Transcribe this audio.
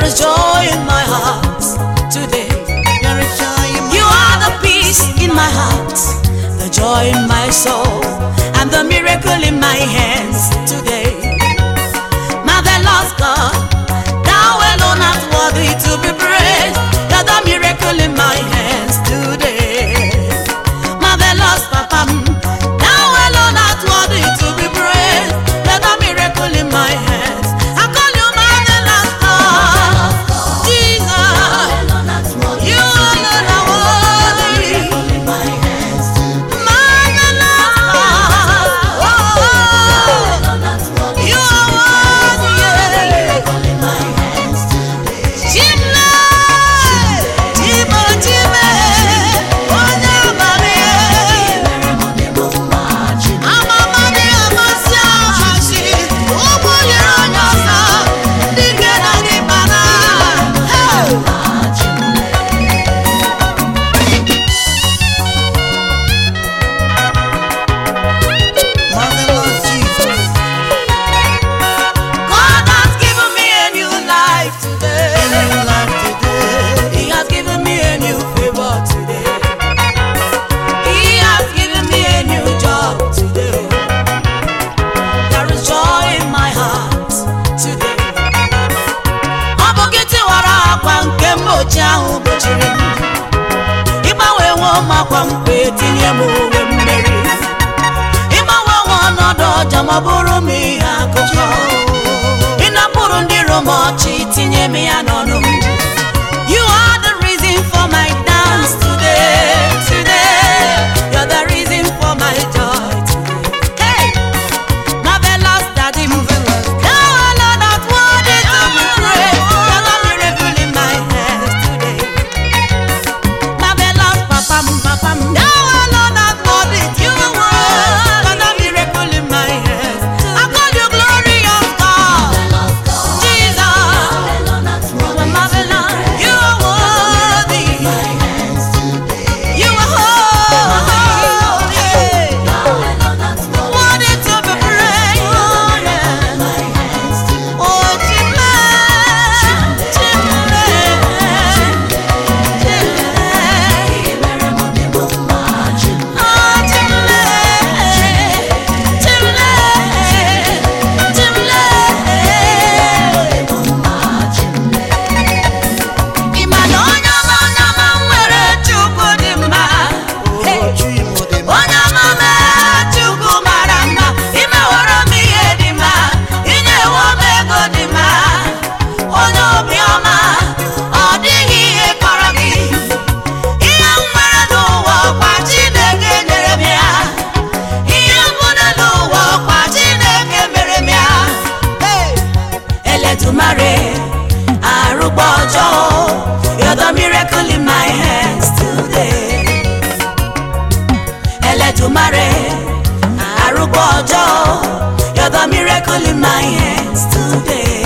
is joy in my heart today. There is joy in my You are the peace in my heart, the joy in my soul, and the miracle in my hands today. Marvelous God, thou alone art worthy to be praised. You're the miracle in my hands today. Marvelous Papa, thou alone art worthy to be praised. You're the miracle in my hands. I call you marvelous God, Jesus. You alone are worthy. Marvelous God, you are worthy. Chimle, Chimo, Chime, Onya Mami, Amamani, Amasia, Hashi, Ubu Yeronyosa, Dikena Gimana. marvelous Jesus. God has given me a new life today. New life today. He has given me a new favor today. He has given me a new job today. There is joy in my heart today. Ọ bụ gịtị wara akwa nke mgbochi ahụ gbochiri m. Ịgbanwe nwe makwa mkpe tinye m uwe mmeri. Ịgbanwe nwe ọnọdụ ọjọọ ma ọ bụrụ m ihe akụkọ. Ịnapụrụ ndị Rom ọchị tinye m ya n'ọnụ. You are the reason for my dance today, today. You're the reason for my joy today. Hey, marvelous Daddy, thou alone art worthy to be praised. You're the miracle in my hands today. Marvelous Papa, thou alone art worthy to be praised. You're the miracle in my hands. I call you glorious God, Jesus. Marvelous, you are worthy. You are holy, worthy to be praised. Oh, Chimle, Chimle, Ịma na onye ọma nwere Chukwu dị mma. Oh, Chimo dị mma. Onye ọma mee Chukwu mara mma. Imeworo m ihe dị mma, inyewo m ego dị mma. Onye obiọma, ọ dịghị ihe kọrọ gị. Ihe m nwere n'ụwa ọkwa Chineke nyere m ya. Ihe m nwere n'ụwa ọkwa Chineke mere m ya. Hey! Eledumare, arụgba ọjọọ, you're the miracle in my hands today. Eledumare, arụgba ọjọọ, you're the miracle in my hands today.